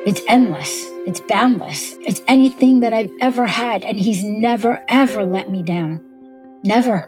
It's endless. It's boundless. It's anything that I've ever had. And he's never, ever let me down. Never.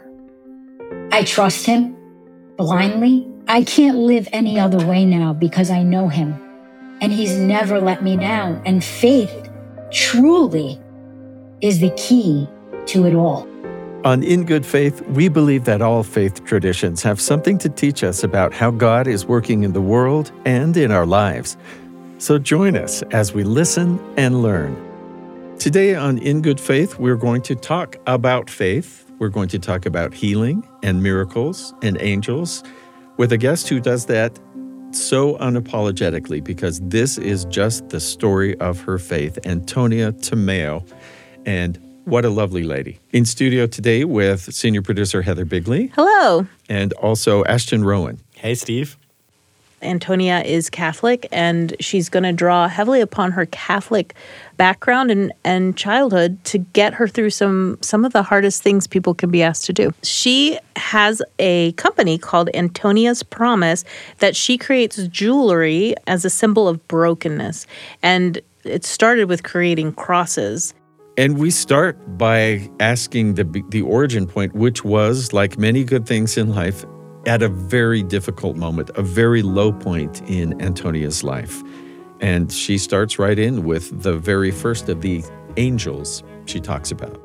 I trust him blindly. I can't live any other way now because I know him. And he's never let me down. And faith truly is the key to it all. On In Good Faith, we believe that all faith traditions have something to teach us about how God is working in the world and in our lives. So join us as we listen and learn. Today on In Good Faith, we're going to talk about faith. We're going to talk about healing and miracles and angels with a guest who does that so unapologetically, because this is just the story of her faith, Antonia Tomeo. And what a lovely lady. In studio today with senior producer Heather Bigley. Hello. And also Ashton Rowan. Hey, Steve. Antonia is Catholic, and she's going to draw heavily upon her Catholic background and childhood to get her through some of the hardest things people can be asked to do. She has a company called Antonia's Promise that she creates jewelry as a symbol of brokenness. And it started with creating crosses. And we start by asking the origin point, which was, like many good things in life, at a very difficult moment, a very low point in Antonia's life. And she starts right in with the very first of the angels she talks about.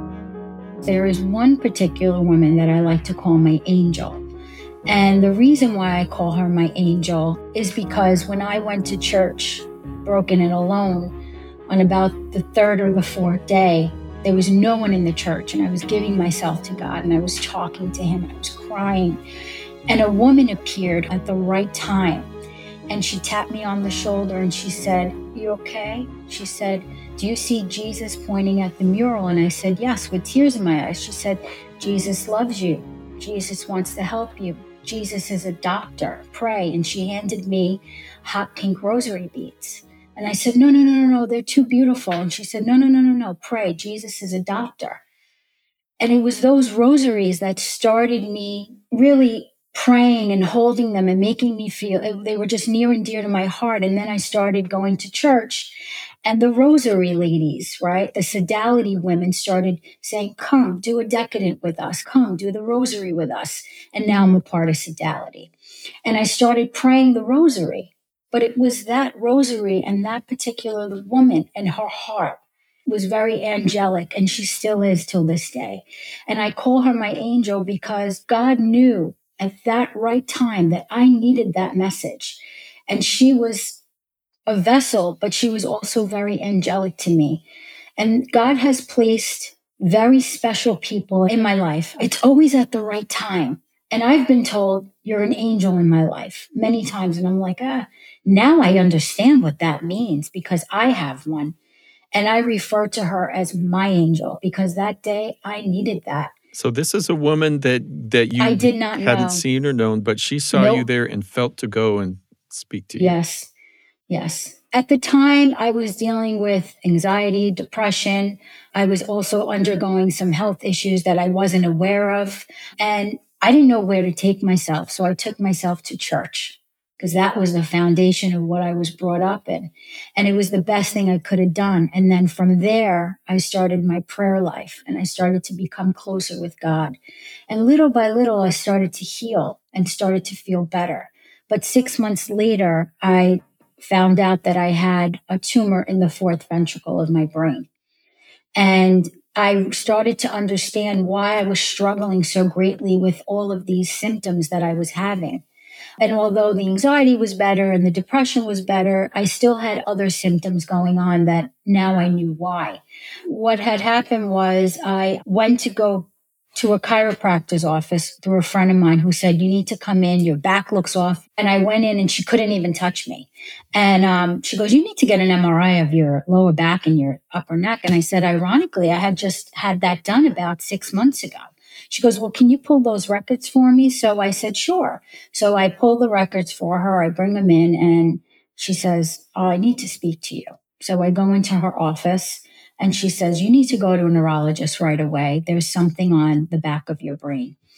There is one particular woman that I like to call my angel. And the reason why I call her my angel is because when I went to church, broken and alone, on about the third or the fourth day, there was no one in the church, and I was giving myself to God, and I was talking to him, and I was crying. And a woman appeared at the right time, and she tapped me on the shoulder, and she said, "You okay?" She said, "Do you see Jesus pointing at the mural?" And I said, "Yes," with tears in my eyes. She said, "Jesus loves you. Jesus wants to help you. Jesus is a doctor. Pray." And she handed me hot pink rosary beads. And I said, no, they're too beautiful. And she said, no, pray. Jesus is a doctor. And it was those rosaries that started me really praying and holding them and making me feel, they were just near and dear to my heart. And then I started going to church, and the rosary ladies, right? The sodality women started saying, "Come, do a decadent with us. Come, do the rosary with us." And now I'm a part of sodality. And I started praying the rosary. But it was that rosary and that particular woman and her heart was very angelic, and she still is till this day. And I call her my angel because God knew at that right time that I needed that message. And she was a vessel, but she was also very angelic to me. And God has placed very special people in my life. It's always at the right time. And I've been told, "You're an angel in my life," many times. And I'm like, now I understand what that means, because I have one. And I refer to her as my angel because that day I needed that. So this is a woman that you I did not hadn't know. seen or known, but she saw you there and felt to go and speak to you. Yes. At the time, I was dealing with anxiety, depression. I was also undergoing some health issues that I wasn't aware of. And I didn't know where to take myself. So I took myself to church, because that was the foundation of what I was brought up in. And it was the best thing I could have done. And then from there, I started my prayer life, and I started to become closer with God. And little by little, I started to heal and started to feel better. But 6 months later, I found out that I had a tumor in the fourth ventricle of my brain. And I started to understand why I was struggling so greatly with all of these symptoms that I was having. And although the anxiety was better and the depression was better, I still had other symptoms going on that now I knew why. What had happened was I went to go to a chiropractor's office through a friend of mine who said, "You need to come in, your back looks off." And I went in and she couldn't even touch me. And she goes, "You need to get an MRI of your lower back and your upper neck." And I said, ironically, I had just had that done about 6 months ago. She goes, "Well, can you pull those records for me?" So I said, "Sure." So I pull the records for her. I bring them in, and she says, "Oh, I need to speak to you." So I go into her office, and she says, "You need to go to a neurologist right away. There's something on the back of your brain."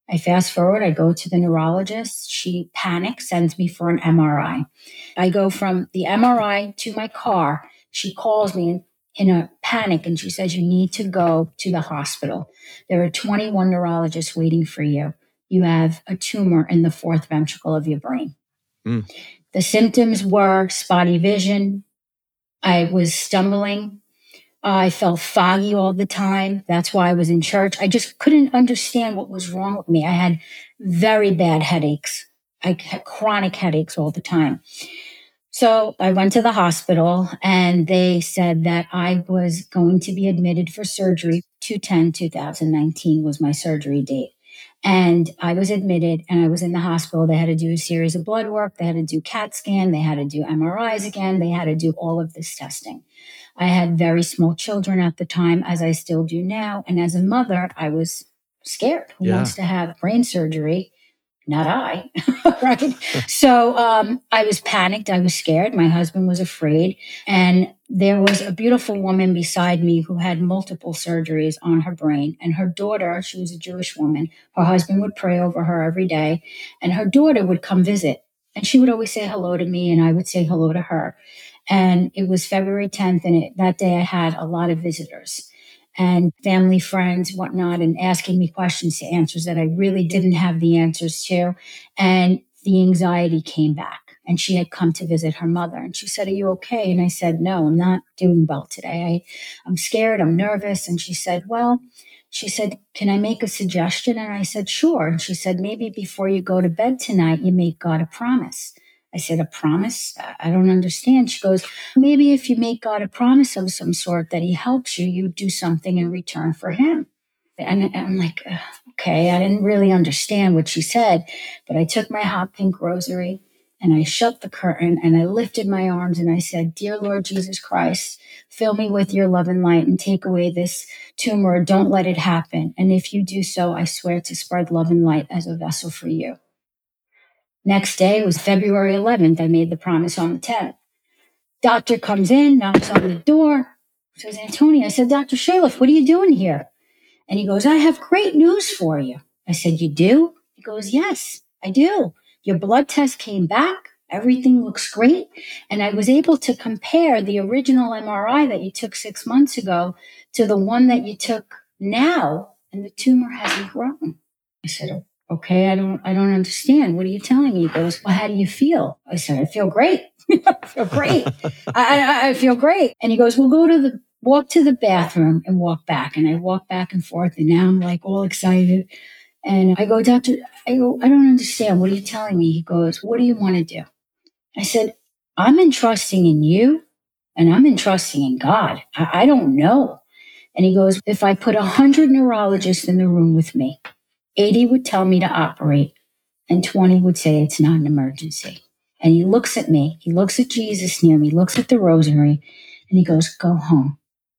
I fast forward, I go to the neurologist. She panics, sends me for an MRI. I go from the MRI to my car. She calls me in a panic and she says, you need to go to the hospital. There are 21 neurologists waiting for you. You have a tumor in the fourth ventricle of your brain. Mm. The symptoms were spotty vision. I was stumbling. I felt foggy all the time. That's why I was in church. I just couldn't understand what was wrong with me. I had very bad headaches. I had chronic headaches all the time. So I went to the hospital and they said that I was going to be admitted for surgery. 2/10/2019 was my surgery date. And I was admitted and I was in the hospital. They had to do a series of blood work. They had to do CAT scan. They had to do MRIs again. They had to do all of this testing. I had very small children at the time, as I still do now. And as a mother, I was scared. Who wants to have brain surgery? Not I, right? So I was panicked. I was scared. My husband was afraid. And there was a beautiful woman beside me who had multiple surgeries on her brain. And her daughter, she was a Jewish woman, her husband would pray over her every day. And her daughter would come visit. And she would always say hello to me, and I would say hello to her. And it was February 10th, and that day I had a lot of visitors and family, friends, whatnot, and asking me questions to answers that I really didn't have the answers to. And the anxiety came back. And she had come to visit her mother. And she said, are you okay? And I said, no, I'm not doing well today. I'm scared. I'm nervous. And she said, can I make a suggestion? And I said, sure. And she said, maybe before you go to bed tonight, you make God a promise. I said, a promise? I don't understand. She goes, maybe if you make God a promise of some sort that he helps you, you do something in return for him. And I'm like, okay, I didn't really understand what she said, but I took my hot pink rosary and I shut the curtain and I lifted my arms and I said, dear Lord Jesus Christ, fill me with your love and light and take away this tumor. Don't let it happen. And if you do so, I swear to spread love and light as a vessel for you. Next day was February 11th. I made the promise on the 10th. Doctor comes in, knocks on the door, says, Antonia. I said, Dr. Shaliff, what are you doing here? And he goes, I have great news for you. I said, you do? He goes, yes, I do. Your blood test came back. Everything looks great. And I was able to compare the original MRI that you took 6 months ago to the one that you took now, and the tumor hasn't grown. I said, okay, I don't understand. What are you telling me? He goes, well, how do you feel? I said, I feel great. I feel great. I feel great. And he goes, well, walk to the bathroom and walk back. And I walk back and forth. And now I'm like all excited. And I go, Doctor, I don't understand. What are you telling me? He goes, what do you want to do? I said, I'm entrusting in you and I'm entrusting in God. I don't know. And he goes, if I put 100 neurologists in the room with me, 80 would tell me to operate and 20 would say it's not an emergency. And he looks at me, he looks at Jesus near me, looks at the rosary, and he goes, go home.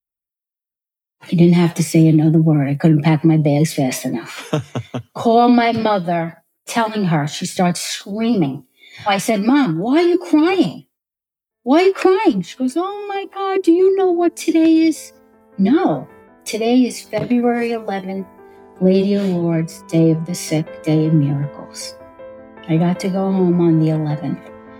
He didn't have to say another word. I couldn't pack my bags fast enough. Call my mother, telling her. She starts screaming. I said, Mom, why are you crying? Why are you crying? She goes, oh my God, do you know what today is? No, today is February 11th, Lady of Lourdes, Day of the Sick, Day of Miracles. I got to go home on the 11th.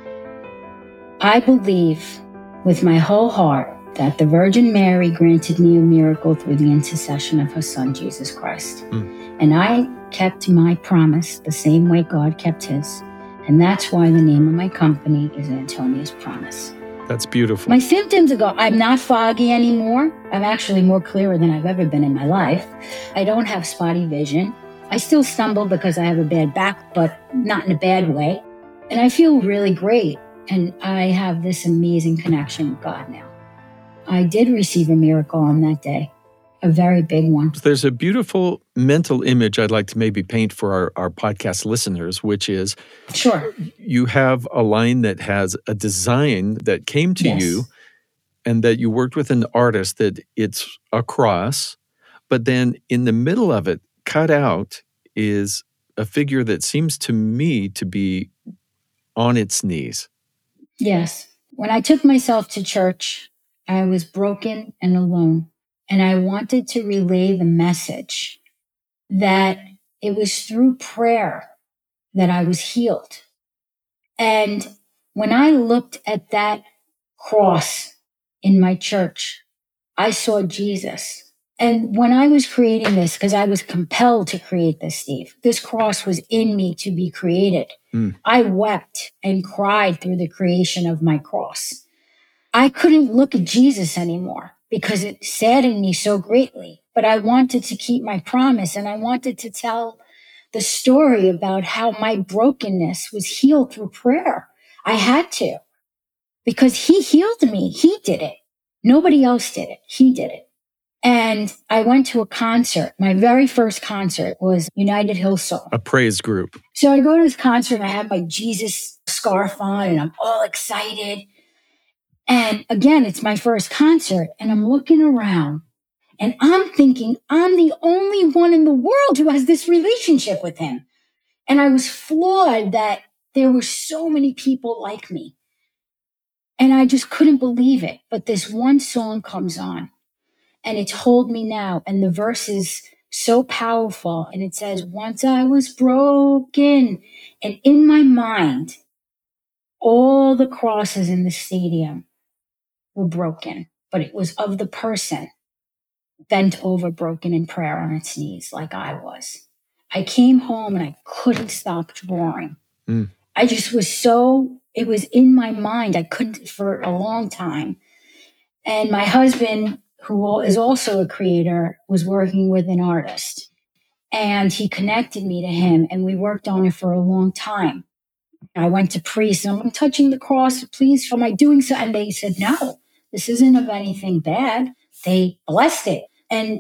I believe with my whole heart that the Virgin Mary granted me a miracle through the intercession of her Son, Jesus Christ. And I kept my promise the same way God kept his. And that's why the name of my company is Antonia's Promise. That's beautiful. My symptoms are gone. I'm not foggy anymore. I'm actually more clearer than I've ever been in my life. I don't have spotty vision. I still stumble because I have a bad back, but not in a bad way. And I feel really great. And I have this amazing connection with God now. I did receive a miracle on that day, a very big one. There's a beautiful mental image I'd like to maybe paint for our podcast listeners, which is, sure, you have a line that has a design that came to you and that you worked with an artist, that it's a cross, but then in the middle of it, cut out, is a figure that seems to me to be on its knees. Yes. When I took myself to church, I was broken and alone. And I wanted to relay the message that it was through prayer that I was healed. And when I looked at that cross in my church, I saw Jesus. And when I was creating this, because I was compelled to create this, Steve, this cross was in me to be created. I wept and cried through the creation of my cross. I couldn't look at Jesus anymore because it saddened me so greatly. But I wanted to keep my promise, and I wanted to tell the story about how my brokenness was healed through prayer. I had to, because he healed me. He did it. Nobody else did it. He did it. And I went to a concert. My very first concert was United Hillsong, a praise group. So I go to this concert and I have my Jesus scarf on and I'm all excited. And again, it's my first concert and I'm looking around and I'm thinking I'm the only one in the world who has this relationship with him. And I was floored that there were so many people like me. And I just couldn't believe it. But this one song comes on. And it's Hold Me Now. And the verse is so powerful. And it says, once I was broken. And in my mind, all the crosses in the stadium were broken. But it was of the person bent over, broken in prayer on its knees like I was. I came home and I couldn't stop drawing. I just was it was in my mind. I couldn't for a long time. And my husband, who is also a creator, was working with an artist. And he connected me to him, and we worked on it for a long time. I went to priests, and I'm touching the cross, please, am I doing so? And they said, no, this isn't of anything bad. They blessed it. And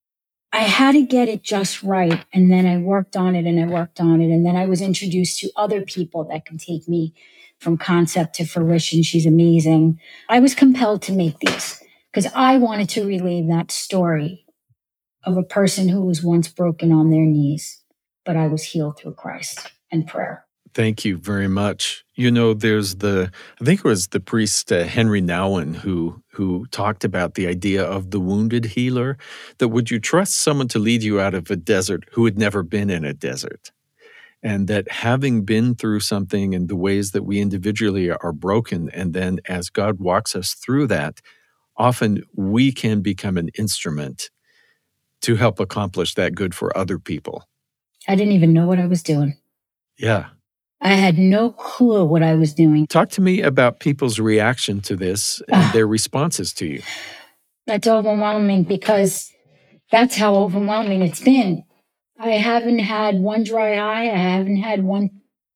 I had to get it just right. And then I worked on it, and I worked on it. And then I was introduced to other people that can take me from concept to fruition. She's amazing. I was compelled to make these, because I wanted to relive that story of a person who was once broken on their knees, but I was healed through Christ and prayer. Thank you very much. You know, there's I think it was the priest Henry Nouwen who talked about the idea of the wounded healer, that would you trust someone to lead you out of a desert who had never been in a desert? And that having been through something in the ways that we individually are broken, and then as God walks us through that, often we can become an instrument to help accomplish that good for other people. I didn't even know what I was doing. Yeah. I had no clue what I was doing. Talk to me about people's reaction to this and their responses to you. That's overwhelming, because that's how overwhelming it's been. I haven't had one dry eye. I haven't had one.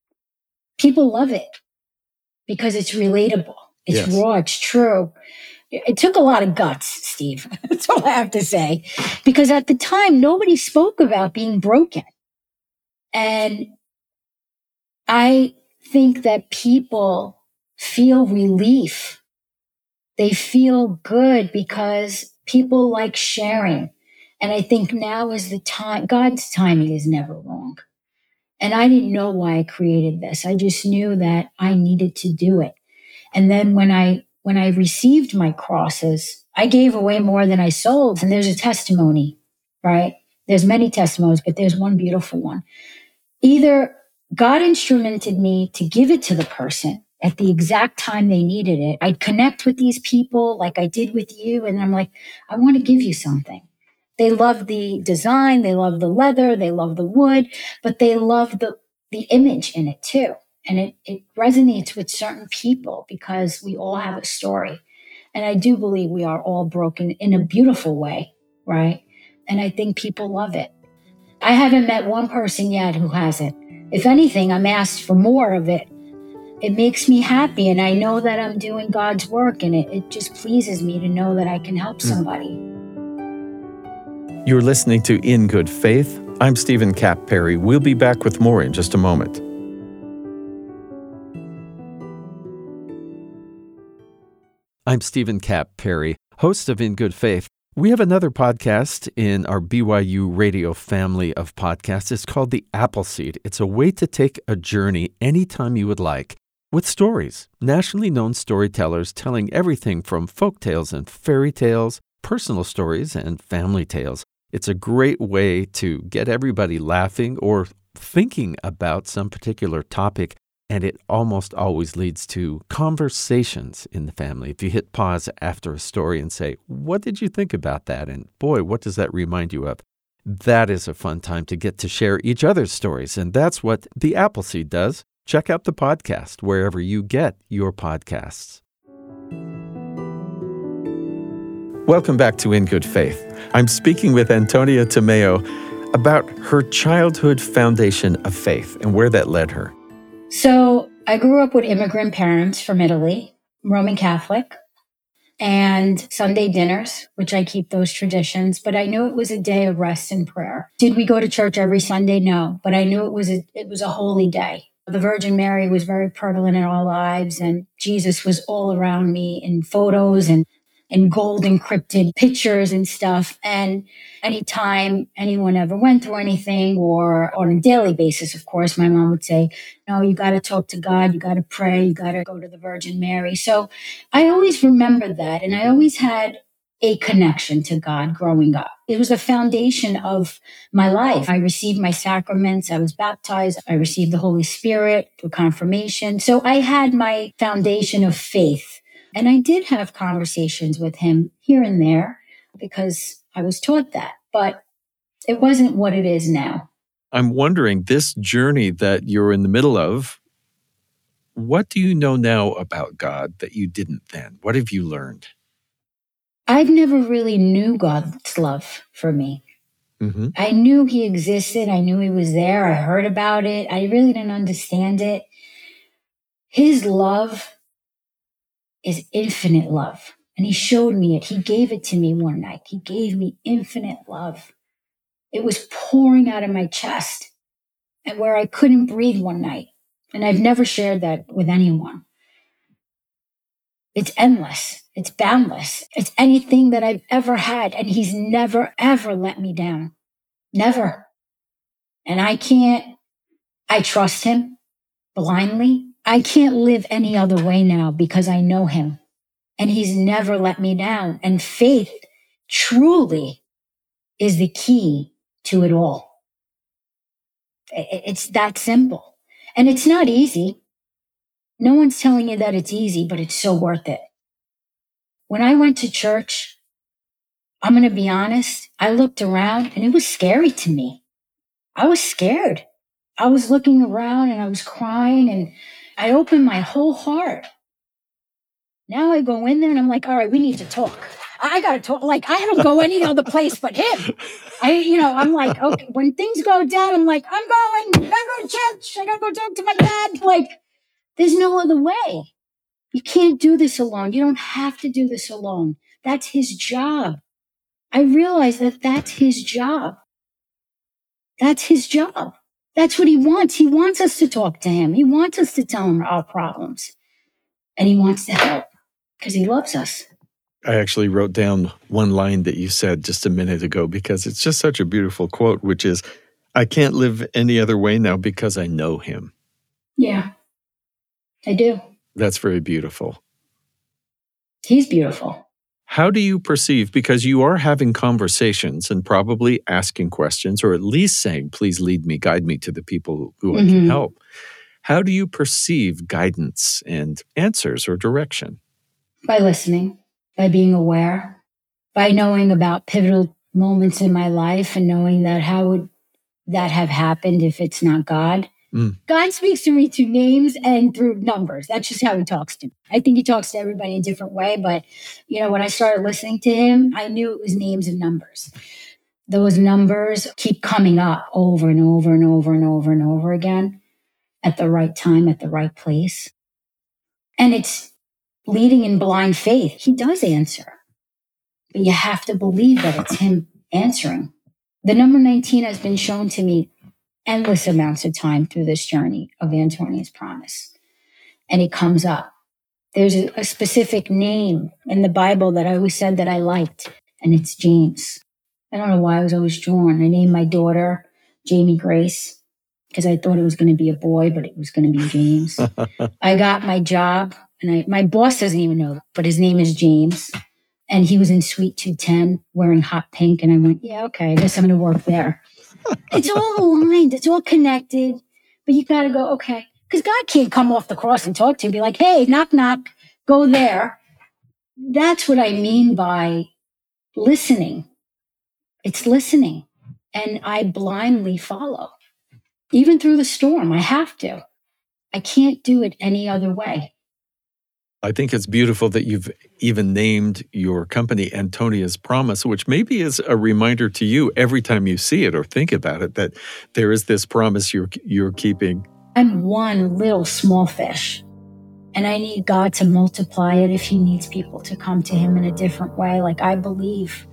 People love it because it's relatable. It's raw. It's true. It took a lot of guts, Steve. That's all I have to say. Because at the time, nobody spoke about being broken. And I think that people feel relief. They feel good because people like sharing. And I think now is the time. God's timing is never wrong. And I didn't know why I created this. I just knew that I needed to do it. And then when I received my crosses, I gave away more than I sold. And there's a testimony, right? There's many testimonies, but there's one beautiful one. Either God instrumented me to give it to the person at the exact time they needed it. I'd connect with these people like I did with you. And I'm like, I want to give you something. They love the design. They love the leather. They love the wood, but they love the image in it too. And it resonates with certain people because we all have a story. And I do believe we are all broken in a beautiful way, right? And I think people love it. I haven't met one person yet who hasn't. If anything, I'm asked for more of it. It makes me happy, and I know that I'm doing God's work, and it just pleases me to know that I can help somebody. You're listening to In Good Faith. I'm Stephen Kapp Perry. We'll be back with more in just a moment. I'm Stephen Kapp Perry, host of In Good Faith. We have another podcast in our BYU radio family of podcasts. It's called The Appleseed. It's a way to take a journey anytime you would like with stories, nationally known storytellers telling everything from folk tales and fairy tales, personal stories, and family tales. It's a great way to get everybody laughing or thinking about some particular topic, and it almost always leads to conversations in the family. If you hit pause after a story and say, "What did you think about that?" And boy, what does that remind you of? That is a fun time to get to share each other's stories, and that's what the Appleseed does. Check out the podcast wherever you get your podcasts. Welcome back to In Good Faith. I'm speaking with Antonia Tomeo about her childhood foundation of faith and where that led her. So I grew up with immigrant parents from Italy, Roman Catholic, and Sunday dinners, which I keep those traditions, but I knew it was a day of rest and prayer. Did we go to church every Sunday? No, but I knew it was a holy day. The Virgin Mary was very prevalent in our lives, and Jesus was all around me in photos and gold encrypted pictures and stuff. And anytime anyone ever went through anything, or on a daily basis, of course, my mom would say, "No, you got to talk to God. You got to pray. You got to go to the Virgin Mary." So I always remembered that. And I always had a connection to God growing up. It was a foundation of my life. I received my sacraments. I was baptized. I received the Holy Spirit through confirmation. So I had my foundation of faith. And I did have conversations with him here and there because I was taught that, but it wasn't what it is now. I'm wondering, this journey that you're in the middle of, what do you know now about God that you didn't then? What have you learned? I've never really knew God's love for me. Mm-hmm. I knew he existed. I knew he was there. I heard about it. I really didn't understand it. His love is infinite love. And he showed me it. He gave it to me one night. He gave me infinite love. It was pouring out of my chest and where I couldn't breathe one night. And I've never shared that with anyone. It's endless. It's boundless. It's anything that I've ever had. And he's never, ever let me down. Never. And I trust him blindly. I can't live any other way now because I know him. And he's never let me down. And faith truly is the key to it all. It's that simple. And it's not easy. No one's telling you that it's easy, but it's so worth it. When I went to church, I'm going to be honest, I looked around and it was scary to me. I was scared. I was looking around and I was crying and I opened my whole heart. Now I go in there and I'm like, all right, we need to talk. I got to talk. Like, I don't go any other place but him. I'm like, okay, when things go down, I'm like, I got to go to church. I got to go talk to my dad. Like, there's no other way. You can't do this alone. You don't have to do this alone. That's his job. I realize that that's his job. That's his job. That's what he wants. He wants us to talk to him. He wants us to tell him our problems. And he wants to help because he loves us. I actually wrote down one line that you said just a minute ago because it's just such a beautiful quote, which is, I can't live any other way now because I know him. Yeah, I do. That's very beautiful. He's beautiful. How do you perceive, because you are having conversations and probably asking questions, or at least saying, please lead me, guide me to the people who I can help. How do you perceive guidance and answers or direction? By listening, by being aware, by knowing about pivotal moments in my life and knowing that how would that have happened if it's not God? God speaks to me through names and through numbers. That's just how he talks to me. I think he talks to everybody in a different way. But, when I started listening to him, I knew it was names and numbers. Those numbers keep coming up over and over and over and over and over again at the right time, at the right place. And it's leading in blind faith. He does answer. But you have to believe that it's him answering. The number 19 has been shown to me endless amounts of time through this journey of Antonia's promise. And it comes up. There's a specific name in the Bible that I always said that I liked, and it's James. I don't know why I was always drawn. I named my daughter Jamie Grace because I thought it was going to be a boy, but it was going to be James. I got my job, and my boss doesn't even know, but his name is James. And he was in Suite 210 wearing hot pink. And I went, yeah, okay, I guess I'm going to work there. It's all aligned. It's all connected. But you got to go, okay. Because God can't come off the cross and talk to you and be like, hey, knock, knock, go there. That's what I mean by listening. It's listening. And I blindly follow. Even through the storm, I have to. I can't do it any other way. I think it's beautiful that you've even named your company Antonia's Promise, which maybe is a reminder to you every time you see it or think about it, that there is this promise you're keeping. I'm one little small fish, and I need God to multiply it if he needs people to come to him in a different way. Like I believe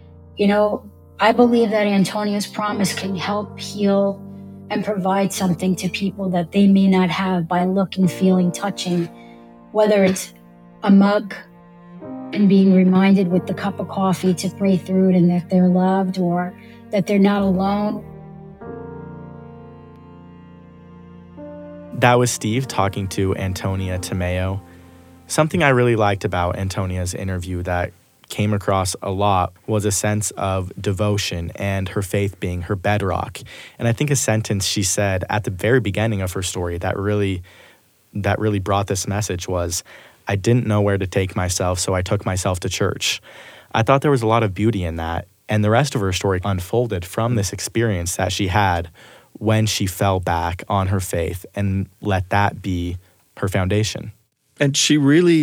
that Antonia's Promise can help heal and provide something to people that they may not have by looking, feeling, touching, whether it's a mug and being reminded with the cup of coffee to pray through it and that they're loved or that they're not alone. That was Steve talking to Antonia Tomeo. Something I really liked about Antonia's interview that came across a lot was a sense of devotion and her faith being her bedrock. And I think a sentence she said at the very beginning of her story that really brought this message was, I didn't know where to take myself, so I took myself to church. I thought there was a lot of beauty in that. And the rest of her story unfolded from this experience that she had when she fell back on her faith and let that be her foundation. And she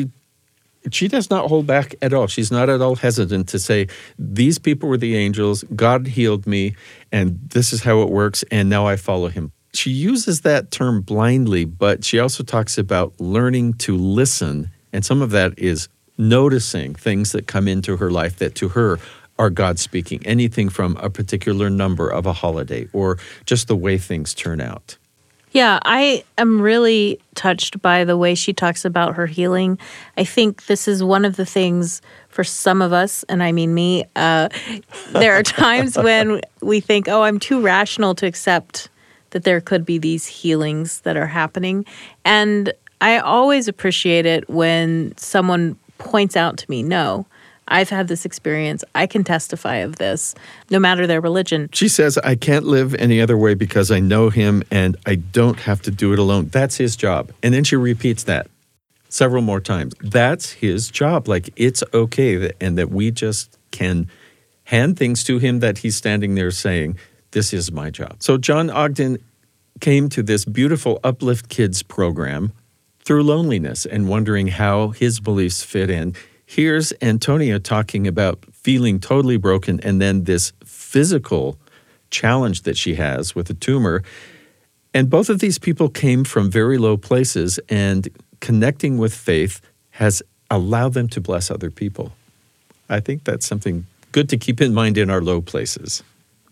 does not hold back at all. She's not at all hesitant to say, these people were the angels, God healed me, and this is how it works, and now I follow him. She uses that term blindly, but she also talks about learning to listen, and some of that is noticing things that come into her life that to her are God speaking, anything from a particular number of a holiday or just the way things turn out. Yeah, I am really touched by the way she talks about her healing. I think this is one of the things for some of us, and I mean me, there are times when we think, oh, I'm too rational to accept that there could be these healings that are happening. And I always appreciate it when someone points out to me, no, I've had this experience. I can testify of this, no matter their religion. She says, I can't live any other way because I know him and I don't have to do it alone. That's his job. And then she repeats that several more times. That's his job. Like, it's okay and that we just can hand things to him that he's standing there saying, this is my job. So John Ogden came to this beautiful Uplift Kids program through loneliness and wondering how his beliefs fit in. Here's Antonia talking about feeling totally broken and then this physical challenge that she has with a tumor. And both of these people came from very low places, and connecting with faith has allowed them to bless other people. I think that's something good to keep in mind in our low places.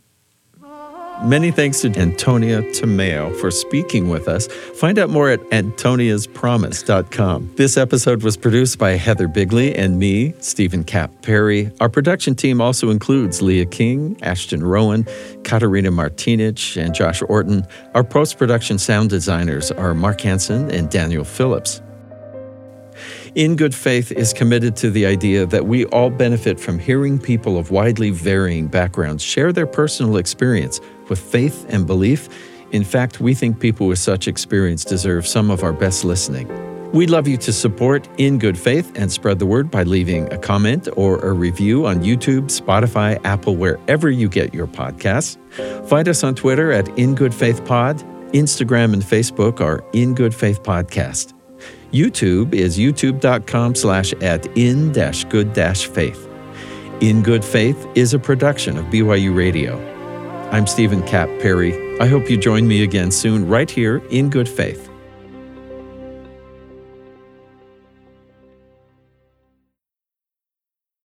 Many thanks to Antonia Tomeo for speaking with us. Find out more at antoniaspromise.com. This episode was produced by Heather Bigley and me, Stephen Kapp Perry. Our production team also includes Leah King, Ashton Rowan, Katarina Martinich, and Josh Orton. Our post-production sound designers are Mark Hansen and Daniel Phillips. In Good Faith is committed to the idea that we all benefit from hearing people of widely varying backgrounds share their personal experience with faith and belief. In fact, we think people with such experience deserve some of our best listening. We'd love you to support In Good Faith and spread the word by leaving a comment or a review on YouTube, Spotify, Apple, wherever you get your podcasts. Find us on Twitter at In Good Faith Pod. Instagram and Facebook are In Good Faith Podcast. YouTube is youtube.com/@in-good-faith. In Good Faith is a production of BYU Radio. I'm Stephen Kapp Perry. I hope you join me again soon right here in Good Faith.